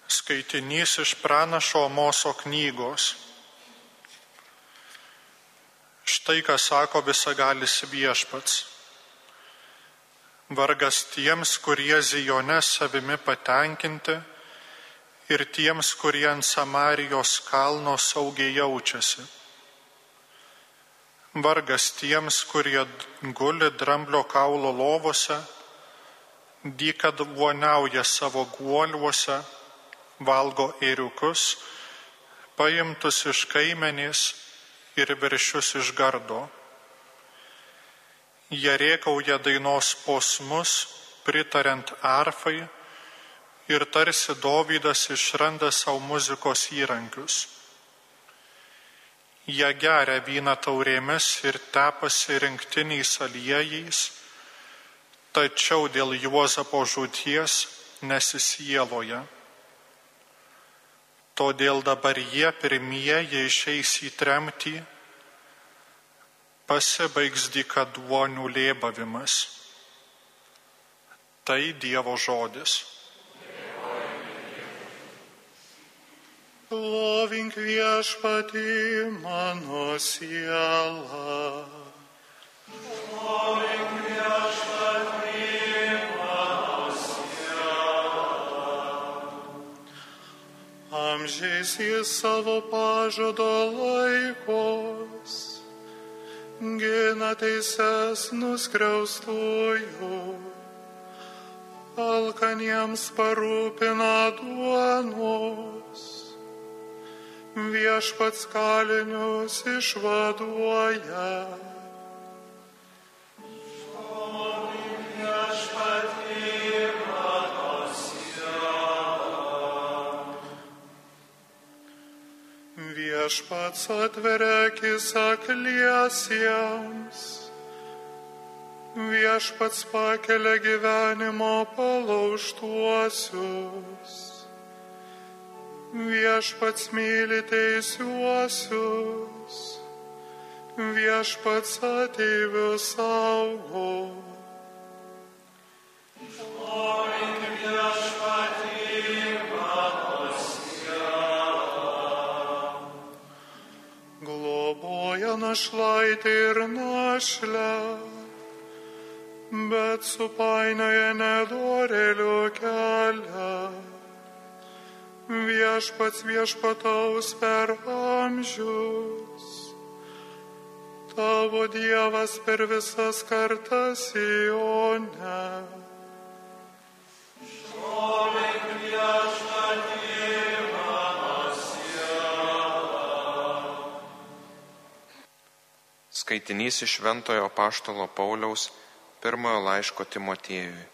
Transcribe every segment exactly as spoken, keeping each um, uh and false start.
Skaitinys iš pranašo Amoso knygos. Štai ką sako visagalis Viešpats. Vargas tiems, kurie Zione savimi patenkinti, ir tiems, kurie ant Samarijos kalno saugiai jaučiasi. Vargas tiems, kurie guli dramblio kaulo lovose, dykaduoniauja savo guoliuose, valgo ėriukus, paimtus iš kaimenės ir veršius iš gardo. Jie rėkauja dainos posmus, pritariant arfai, ir tarsi Dovydas išranda savo muzikos įrankius. Jie geria vyną taurėmis ir tepasi rinktiniais aliejais, tačiau dėl Juozapo žūties nesisieloja. Todėl dabar jie pirmieji išeis į tremtį, pasibaigs dykaduonių lėbavimas. Tai Dievo žodis. Lovink Viešpatį mano siela. Lovink Viešpatį mano siela. Amžiais jis savo pažado laikos, gina teises nuskriaustųjų, alkaniems parūpina duonos. Viešpats kalinius išvaduoja. Šlovink Viešpatį mano siela. Viešpats atveria akis akliesiems. Viešpats pakelia gyvenimo palaužtuosius. Viešpats myli teisiuosius, Viešpats ateivius saugo. Šlovink Viešpatį mano siela. Globoja našlaitį ir našlę, bet supainioja nedorėlių kelią. Viešpats viešpataus per amžius, tavo Dievas per visas kartas Sione. Šlovink Viešpatį mano siela. Skaitinys iš Šventojo apaštalo Pauliaus pirmojo laiško Timotiejui.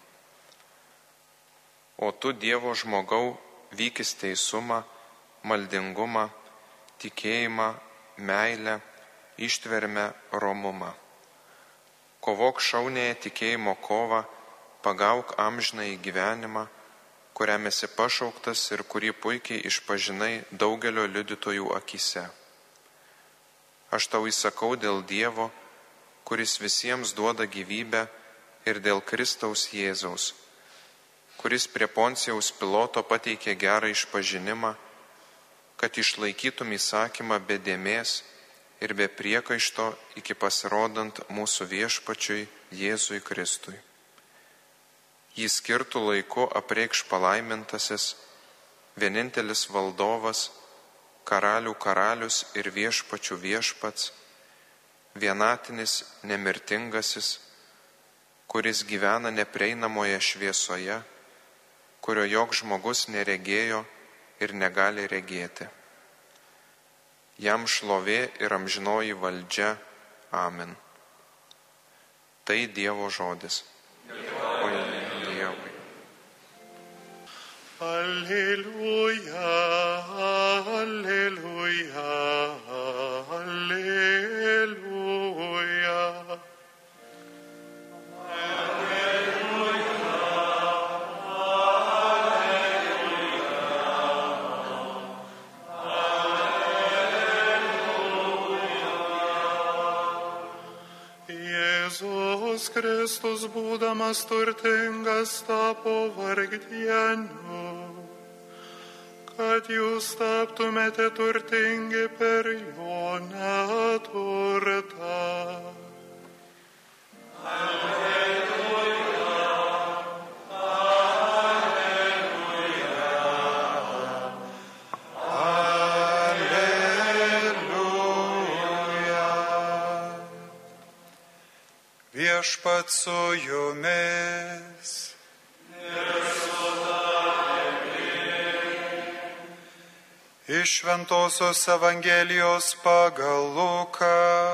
O tu, Dievo žmogau, vykis teisumą, maldingumą, tikėjimą, meilę, ištvermę, romumą. Kovok šauniąją tikėjimo kovą, pagauk amžinąjį gyvenimą, kuriam esi pašauktas ir kurį puikiai išpažinai daugelio liudytojų akyse. Aš tau įsakau dėl Dievo, kuris visiems duoda gyvybę, ir dėl Kristaus Jėzaus, kuris prie Poncijaus Piloto pateikė gerą išpažinimą, kad išlaikytum įsakymą be dėmės ir be priekaišto iki pasirodant mūsų viešpačiui Jėzui Kristui. Jį skirtų laiku apreikš palaimintasis, vienintelis valdovas, karalių karalius ir viešpačių viešpats, vienatinis nemirtingasis, kuris gyvena neprieinamoje šviesoje, kurio joks žmogus neregėjo ir negali regėti. Jam šlovė ir amžinoji valdžia. Amen. Tai Dievo žodis. Dėkojame Dievui. Alleluja, alleluja, alleluja. Jėzus Kristus, būdamas turtingas, tapo vargdieniu, kad jūs taptumėte turtingi per jo neturtą. Viešpat su jumis. Iš Šventosios Evangelijos pagal Luką.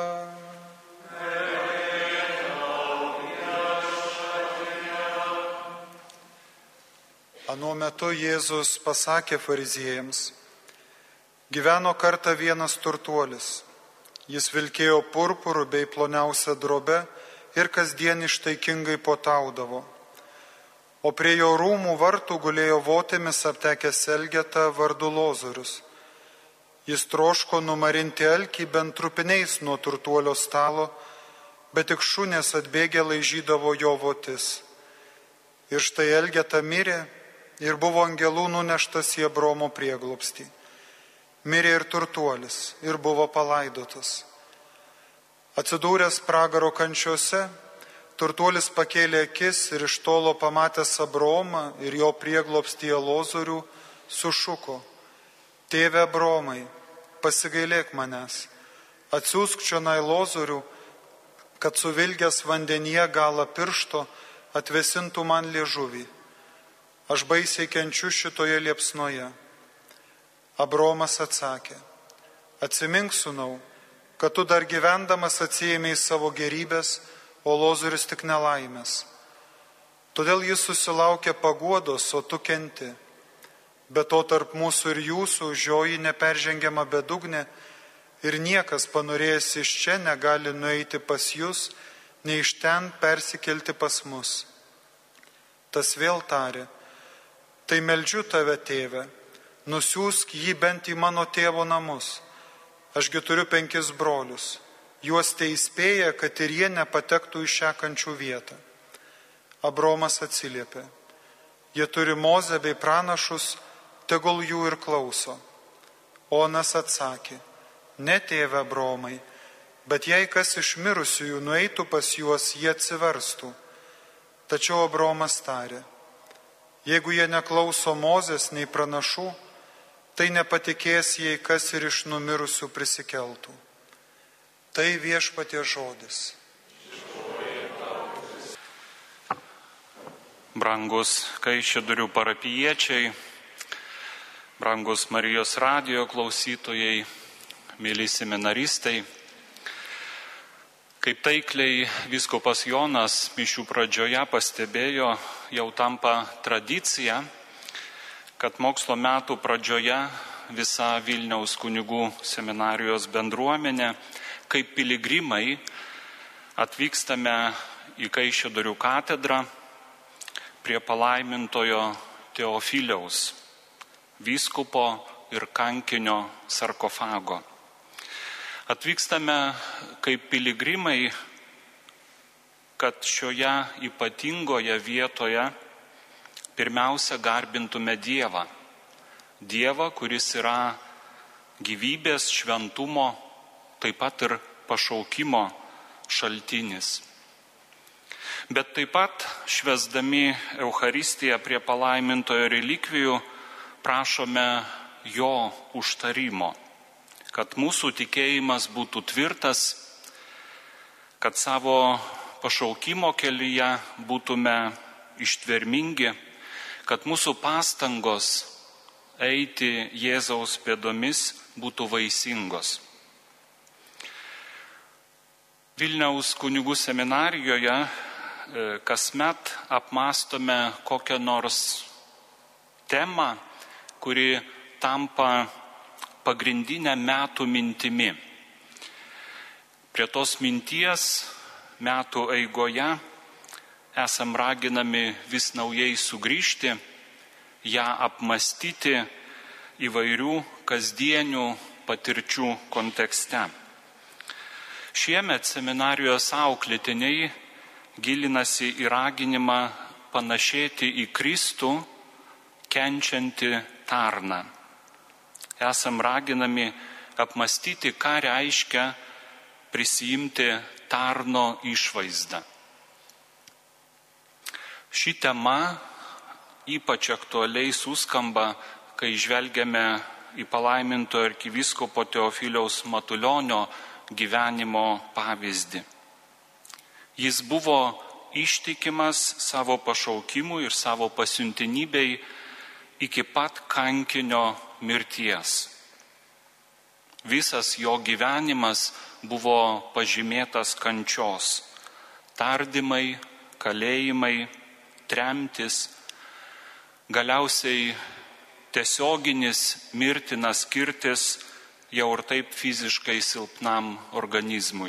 Anuo metu Jėzus pasakė fariziejams: gyveno kartą vienas turtuolis. Jis vilkėjo purpuru bei ploniausią drobę ir kasdien ištaikingai puotaudavo. O prie jo rūmų vartų gulėjo votėmis aptekęs elgeta vardu Lozorius. Jis troško numarinti alkį bent trupiniais nuo turtuolio stalo, bet tik šunės atbėgę laižydavo jo votis. Ir štai elgeta mirė ir buvo angelų nuneštas į Abraomo prieglobstį. Mirė ir turtuolis ir buvo palaidotas. Atsidūręs pragaro kančiose, turtuolis pakėlė akis ir iš tolo pamatęs Abraomą ir jo prieglobstyje Lozorių, sušuko: tėve Abraomai, pasigailėk manęs, atsiųsk čionai Lozorių, kad suvilgęs vandenyje galą piršto atvesintų man liežuvį. Aš baisiai kenčiu šitoje liepsnoje. Abraomas atsakė: atsimink, sūnau, kad tu dar gyvendamas atsiėmei savo gerybės, o Lozorius tik nelaimės. Todėl jis susilaukė paguodos, o tu kenti. Be to tarp mūsų ir jūsų žioji neperžengiama bedugnė, ir niekas panorėjęs iš čia negali nueiti pas jūs, nei iš ten persikelti pas mus. Tas vėl tarė: tai meldžiu tave, tėve, nusiųsk jį bent į mano tėvo namus. Ašgi turiu penkis brolius. Juos te įspėja, kad ir jie nepatektų į šią kančių vietą. Abraomas atsiliepė: jie turi Mozę bei pranašus, tegul jų ir klauso. O anas atsakė: ne, tėve Abraomai, bet jei kas iš mirusiųjų nueitų pas juos, jie atsiverstų. Tačiau Abraomas tarė: jeigu jie neklauso Mozės nei pranašų, tai nepatikės, jei kas ir iš numirusių prisikeltų. Tai viešpaties žodis. Brangus Kaišiadorių parapijiečiai, brangus Marijos radijo klausytojai, mėly seminaristai, kaip taikliai vyskupas Jonas mišių pradžioje pastebėjo, jau tampa tradicija, kad mokslo metų pradžioje visa Vilniaus kunigų seminarijos bendruomenė kaip piligrimai atvykstame į Kaišiadorių katedrą prie palaimintojo Teofiliaus, vyskupo ir kankinio sarkofago. Atvykstame kaip piligrimai, kad šioje ypatingoje vietoje pirmiausia garbintume Dievą. Dievą, kuris yra gyvybės, šventumo, taip pat ir pašaukimo šaltinis. Bet taip pat švęsdami Eucharistiją prie palaimintojo relikvijų prašome jo užtarimo, kad mūsų tikėjimas būtų tvirtas, kad savo pašaukimo kelyje būtume ištvermingi, kad mūsų pastangos eiti Jėzaus pėdomis būtų vaisingos. Vilniaus kunigų seminarijoje kasmet apmąstome kokią nors temą, kuri tampa pagrindinę metų mintimi. Prie tos minties metų eigoje esam raginami vis naujai sugrįžti, ją apmąstyti įvairių kasdienių patirčių kontekste. Šiemet seminarijos auklėtiniai gilinasi į raginimą panašėti į Kristų, kenčiantį tarną. esam raginami apmastyti, ką reiškia prisijimti tarno išvaizdą. Ši tema ypač aktualiai suskamba, kai žvelgiame į palaimintojo arkivyskupo Teofiliaus Matulionio gyvenimo pavyzdį. Jis buvo ištikimas savo pašaukimui ir savo pasiuntinybei iki pat kankinio mirties. Visas jo gyvenimas buvo pažymėtas kančios, tardymai, kalėjimai, tremtis, galiausiai tiesioginis mirtinas kirtis jau ir taip fiziškai silpnam organizmui.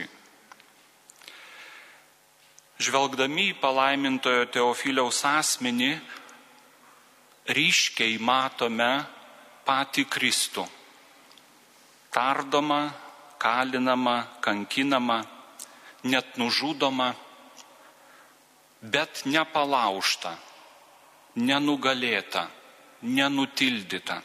Žvelgdami į palaimintojo Teofiliaus asmenį, ryškiai matome patį Kristų. Tardoma, kalinama, kankinama, net nužudoma, bet nepalaužta, nenugalėta, nenutildyta.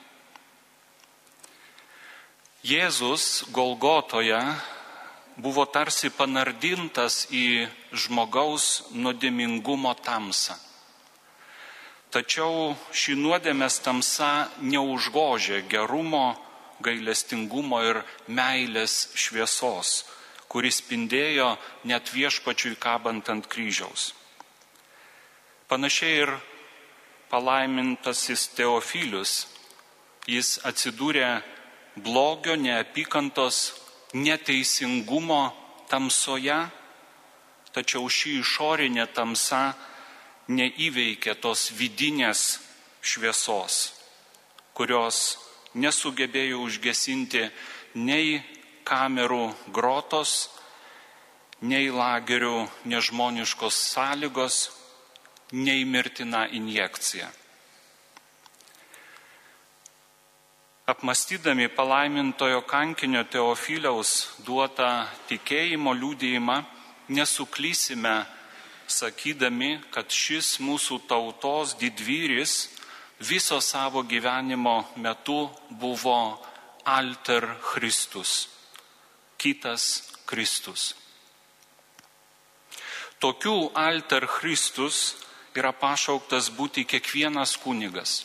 Jėzus Golgotoje buvo tarsi panardintas į žmogaus nuodėmingumo tamsą. Tačiau ši nuodėmės tamsa neužgožė gerumo, gailestingumo ir meilės šviesos, kuris spindėjo net viešpačiui kabant ant kryžiaus. Panašiai ir palaimintasis Teofilius, jis atsidūrė blogio, neapykantos, neteisingumo tamsoje, tačiau ši išorinė tamsa neįveikė tos vidinės šviesos, kurios nesugebėjo užgesinti nei kamerų grotos, nei lagerių nežmoniškos sąlygos, nei mirtina injekcija. Apmastydami palaimintojo kankinio Teofiliaus duotą tikėjimo liudijimą, nesuklysime, sakydami, kad šis mūsų tautos didvyris viso savo gyvenimo metu buvo alter Christus, kitas Kristus. Tokių alter Christus yra pašauktas būti kiekvienas kunigas.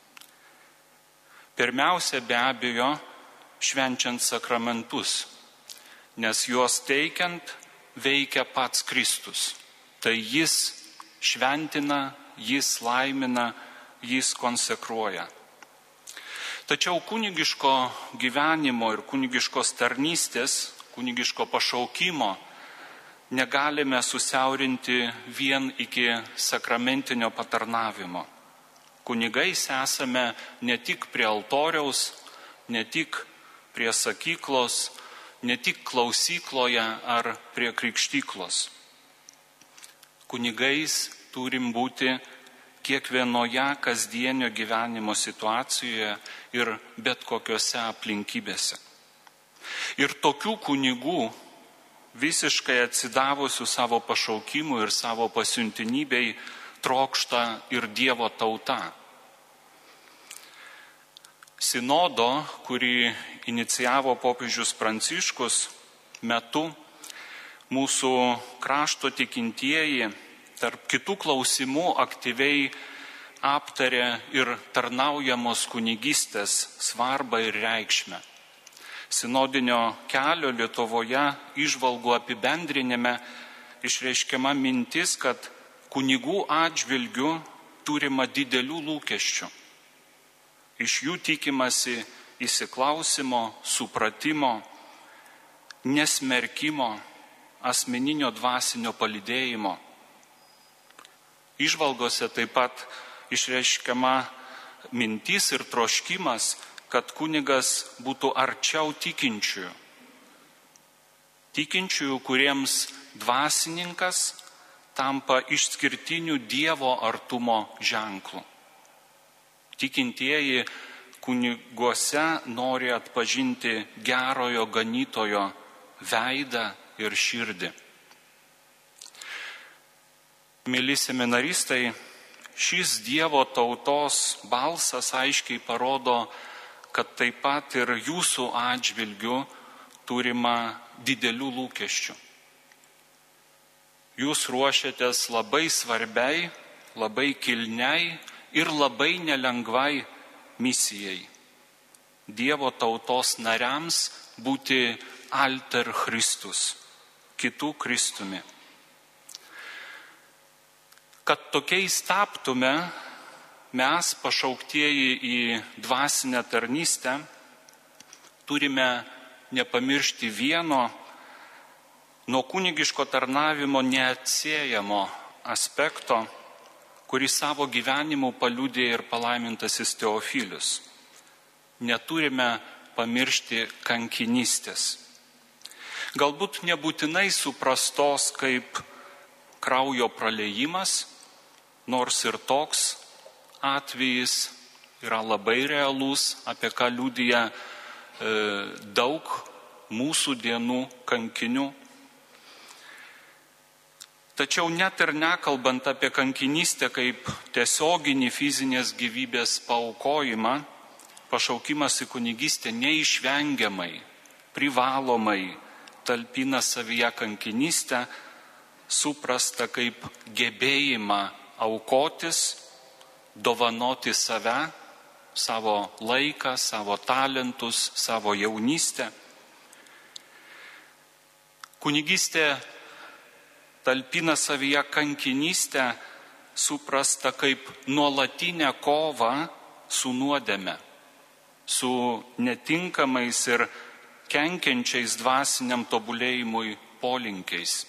Pirmiausia, be abejo, švenčiant sakramentus, nes juos teikiant veikia pats Kristus. Tai jis šventina, jis laimina, jis konsekruoja. Tačiau kunigiško gyvenimo ir kunigiškos tarnystės, kunigiško pašaukimo negalime susiaurinti vien iki sakramentinio patarnavimo. Kunigais esame ne tik prie altoriaus, ne tik prie sakyklos, ne tik klausykloje ar prie krikštyklos. Kunigais turim būti kiekvienoje kasdienio gyvenimo situacijoje ir bet kokiose aplinkybėse. Ir tokių kunigų, visiškai atsidavusių savo pašaukimui ir savo pasiuntinybei, trokšta ir Dievo tauta. Sinodo, kurį inicijavo popiežius Pranciškus, metu mūsų krašto tikintieji tarp kitų klausimų aktyviai aptarė ir tarnaujamos kunigystės svarbą ir reikšmę. Sinodinio kelio Lietuvoje įžvalgų apibendrinime išreiškiama mintis, kad kunigų atžvilgių turima didelių lūkesčių. Iš jų tikimasi įsiklausimo, supratimo, nesmerkimo, asmeninio dvasinio palydėjimo. Įžvalgose taip pat išreiškiama mintis ir troškimas, kad kunigas būtų arčiau tikinčiųjų. Tikinčiųjų, kuriems dvasininkas tampa išskirtiniu Dievo artumo ženklu. Tikintieji kuniguose nori atpažinti gerojo ganytojo veidą ir širdį. Mėly seminaristai, šis Dievo tautos balsas aiškiai parodo, kad taip pat ir jūsų atžvilgiu turima didelių lūkesčių. Jūs ruošiatės labai svarbiai, labai kilniai ir labai nelengvai misijai. Dievo tautos nariams būti alter Christus, kitų Kristumi. Kad tokiais taptume, mes pašauktieji į dvasinę tarnystę turime nepamiršti vieno nuo kunigiško tarnavimo neatsiejamo aspekto, kurį savo gyvenimu paliudė ir palaimintasis Teofilius. Neturime pamiršti kankinystės. Galbūt nebūtinai suprastos kaip kraujo praleijimas, nors ir toks atvejis yra labai realus, apie ką liudija e, daug mūsų dienų kankinių. Tačiau net ir nekalbant apie kankinystę kaip tiesioginį fizinės gyvybės paaukojimą, pašaukimas į kunigystę neišvengiamai, privalomai talpina savyje kankinystę, suprasta kaip gebėjimą aukotis, dovanoti save, savo laiką, savo talentus, savo jaunystę. Kunigystė talpina savyje kankinystę, suprasta kaip nuolatinę kovą su nuodėme, su netinkamais ir kenkiančiais dvasiniam tobulėjimui polinkiais.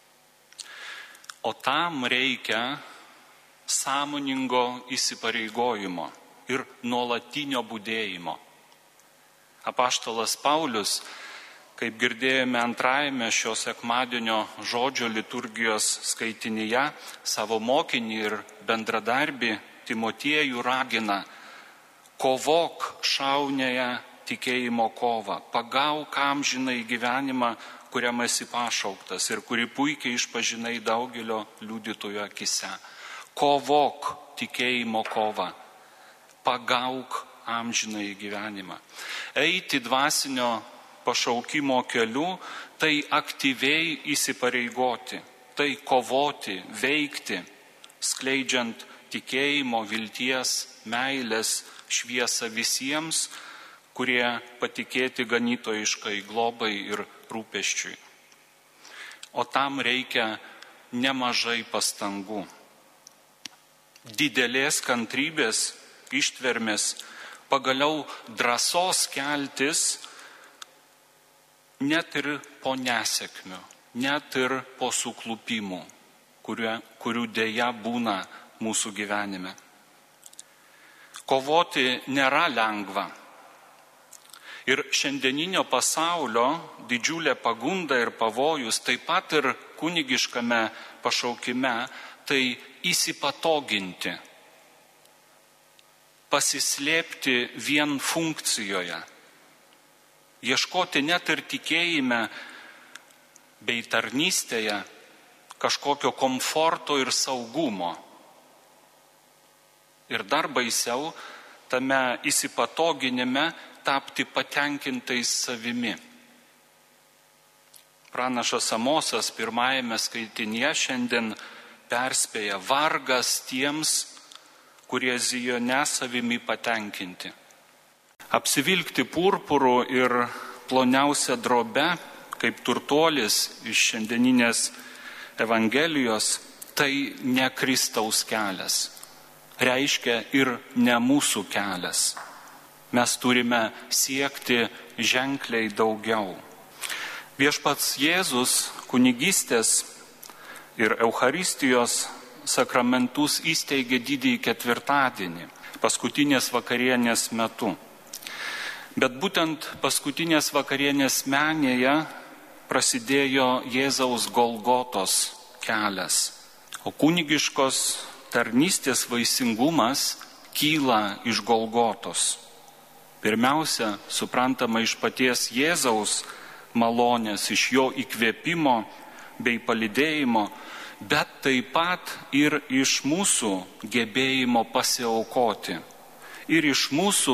O tam reikia sąmoningo įsipareigojimo ir nuolatinio budėjimo. Apaštalas Paulius, kaip girdėjome antrajame šio sekmadienio žodžio liturgijos skaitinyje, savo mokinį ir bendradarbį Timotiejų ragina: kovok šauniąją tikėjimo kovą, pagauk amžinąjį gyvenimą, kuriam esi pašauktas ir kurį puikiai išpažinai daugelio liudytojų akise. Kovok tikėjimo kovą, pagauk amžinąjį gyvenimą. Eiti dvasinio pašaukimo keliu, tai aktyviai įsipareigoti, tai kovoti, veikti, skleidžiant tikėjimo, vilties, meilės šviesą visiems, kurie patikėti ganytojiškai globai ir rūpesčiui. O tam reikia nemažai pastangų. Didelės kantrybės, ištvermės, pagaliau drąsos keltis net ir po nesėkmių, net ir po suklupimų, kurių, kurių dėja būna mūsų gyvenime. Kovoti nėra lengva. Ir šiandieninio pasaulio didžiulė pagunda ir pavojus, taip pat ir kunigiškame pašaukime, tai įsipatoginti, pasislėpti vien funkcijoje, ieškoti net ir tikėjime bei tarnystėje kažkokio komforto ir saugumo. Ir dar baisiau, tame įsipatoginime tapti patenkintais savimi. Pranašas Amosas pirmajame skaitinyje šiandien perspėja: vargas tiems, kurie Zione savimi patenkinti. Apsivilkti purpuru ir ploniausia drobe, kaip turtuolis iš šiandieninės Evangelijos, tai ne Kristaus kelias. Reiškia ir ne mūsų kelias. Mes turime siekti ženkliai daugiau. Viešpats Jėzus kunigystės ir Eucharistijos sakramentus įsteigė didįjį ketvirtadienį, paskutinės vakarienės metu. Bet būtent paskutinės vakarienės menėje prasidėjo Jėzaus Golgotos kelias. O kunigiškos tarnystės vaisingumas kyla iš Golgotos. Pirmiausia, suprantama iš paties Jėzaus malonės, iš jo įkvėpimo bei palydėjimo, bet taip pat ir iš mūsų gebėjimo pasiaukoti ir iš mūsų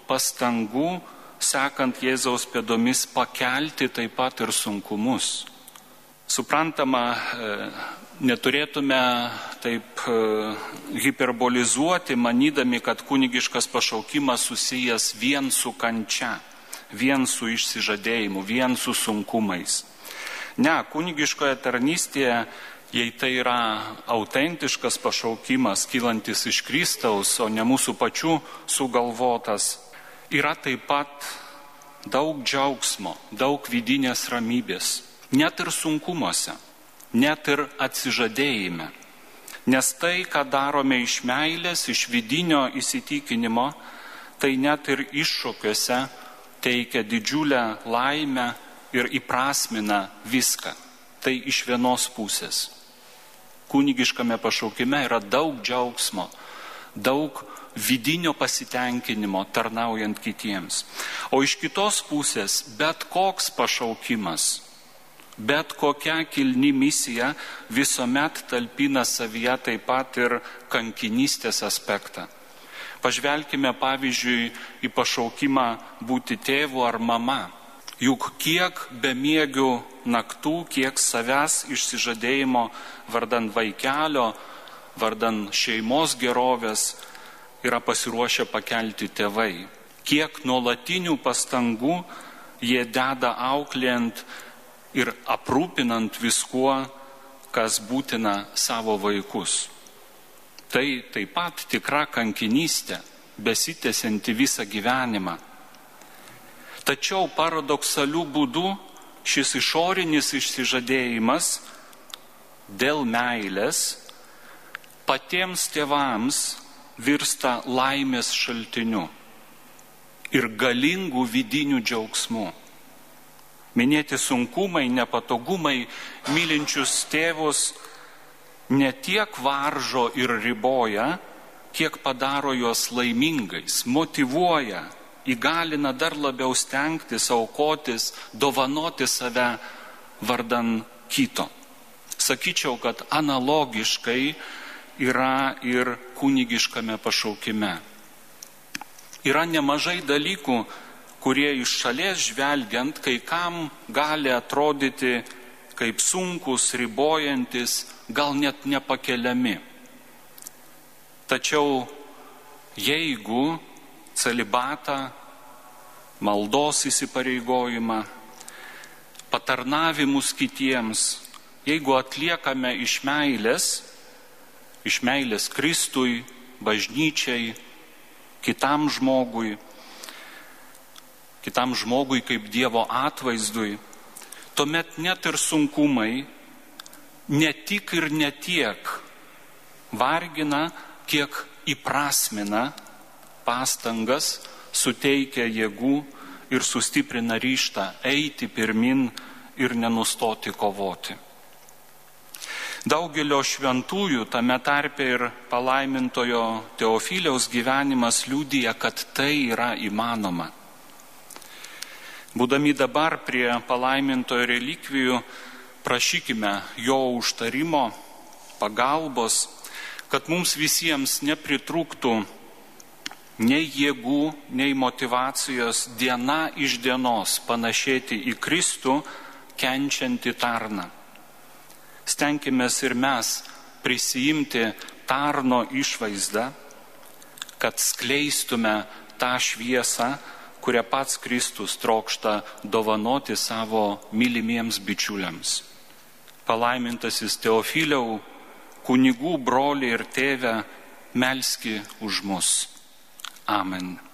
pastangų, sekant Jėzaus pėdomis, pakelti taip pat ir sunkumus. Suprantama, neturėtume taip hiperbolizuoti, manydami, kad kunigiškas pašaukimas susijęs vien su kančia, vien su išsižadėjimu, vien su sunkumais. Ne, kunigiškoje tarnystėje, jei tai yra autentiškas pašaukimas, kylantis iš Kristaus, o ne mūsų pačių sugalvotas, yra taip pat daug džiaugsmo, daug vidinės ramybės, net ir sunkumuose, net ir atsižadėjime. Nes tai, ką darome iš meilės, iš vidinio įsitikinimo, tai net ir iššūkiuose teikia didžiulę laimę ir įprasmina viską. Tai iš vienos pusės. Kunigiškame pašaukime yra daug džiaugsmo, daug vidinio pasitenkinimo tarnaujant kitiems. O iš kitos pusės bet koks pašaukimas, bet kokia kilni misija visuomet talpina savyje taip pat ir kankinystės aspektą. Pažvelkime pavyzdžiui į pašaukimą būti tėvu ar mama. Juk kiek bemiegių naktų, kiek savęs išsižadėjimo vardan vaikelio, vardan šeimos gerovės yra pasiruošę pakelti tėvai. Kiek nuolatinių pastangų jie deda auklėjant ir aprūpinant viskuo, kas būtina savo vaikus. Tai taip pat tikra kankinystė, besitęsianti visą gyvenimą. Tačiau paradoksalių būdų šis išorinis išsižadėjimas dėl meilės patiems tėvams virsta laimės šaltiniu ir galingų vidinių džiaugsmų. Minėti sunkumai, nepatogumai mylinčius tėvus ne tiek varžo ir riboja, kiek padaro juos laimingais, motyvuoja, įgalina dar labiau stengtis, aukotis, dovanoti save vardan kito. Sakyčiau, kad analogiškai yra ir kunigiškame pašaukime. Yra nemažai dalykų, kurie iš šalies žvelgiant kai kam gali atrodyti kaip sunkus, ribojantis, gal net nepakeliami. Tačiau jeigu celibatą, maldos įsipareigojimą, patarnavimus kitiems, jeigu atliekame iš meilės, iš meilės Kristui, bažnyčiai, kitam žmogui, kitam žmogui kaip Dievo atvaizdui, tuomet net ir sunkumai ne tik ir ne tiek vargina, kiek įprasmina pastangas, suteikia jėgų ir sustiprina ryžtą eiti pirmin ir nenustoti kovoti. Daugelio šventųjų, tame tarpe ir palaimintojo Teofiliaus gyvenimas liudija, kad tai yra įmanoma. Būdami dabar prie palaimintojo relikvijų, prašykime jo užtarimo, pagalbos, kad mums visiems nepritrūktų nei jėgų, nei motyvacijos diena iš dienos panašėti į Kristų, kenčiantį tarną. Stenkimės ir mes prisijimti tarno išvaizdą, kad skleistume tą šviesą, kurią pats Kristus trokšta dovanoti savo mylimiems bičiuliams. Palaimintasis Teofiliau, kunigų broli ir tėve, melski už mus. Amen.